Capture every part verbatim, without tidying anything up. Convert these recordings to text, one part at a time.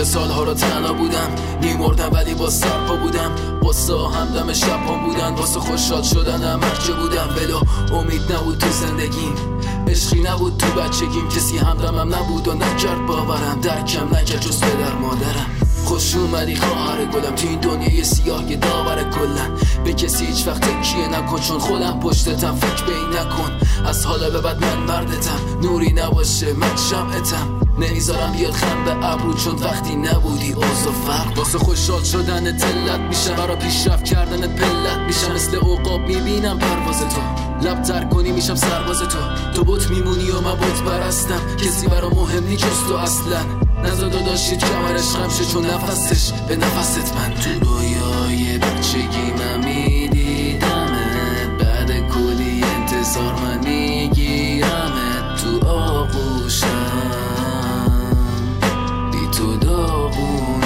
طول سالها رو تنها بودم، میمردم ولی با سرپا بودم، واسه همدم شبام بودن، واسه خوشحال شدنم هرچه بودم. ولو امید نبود تو زندگیم، عشقی نبود تو بچگیم، کسی همدمم نبود و نکرد باورم، درکم نکرد جز پدر مادرم. خوش اومدی خواهر گلم تو این دنیای سیاه که داور کلن، به کسی هیچ وقت تکیه نکن چون خودم پشتتم، فکر به این نکن از حالا به بعد من مردتم، نوری نباشه من شمعتم، نمیذارم بیاد خم به ابرو چون وقتی نبودی اوضاع فرق. واسه خوشحال شدن تلت میشه، برا پیشرفت کردن پلت میشم، مثل عقاب میبینم پرواز تو، لب تر کنی میشم سرباز تو، تو بوت میمونی و من بوت پرستم، کسی برا مهم نی جز تو اصلا، نزد و داشتید کمرش خمشه چون نفسش به نفست من. تو رویای بچگی من میدیدمت، بعد کلی انتظار من میگیرمت تو آغوشم، بی تو داغونم.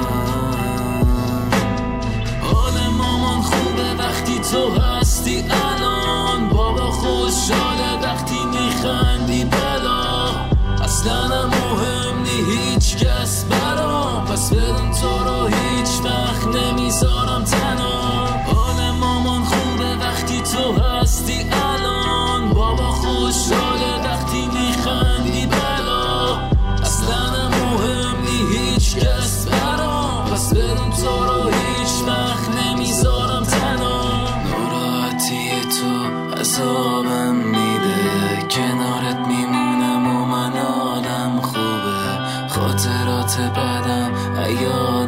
حال مامان خوبه وقتی تو هستی الان، بابا خوشحاله وقتی میخندی بلا، اصلا مهم نی هیچ کس برام، پس بدون تو رو هیچ وقت نمیذارم تنها. حال مامان خوبه وقتی تو هستی الان، بابا خوشحاله وقتی میخندی بلا، اصلا مهم نی هیچ کس برام، پس بدون تو رو هیچ وقت نمیذارم تنها. ناراحتی تو عذابم میده، کنارت میمونم و من حالم خوبه، خاطرات بعدم عیاد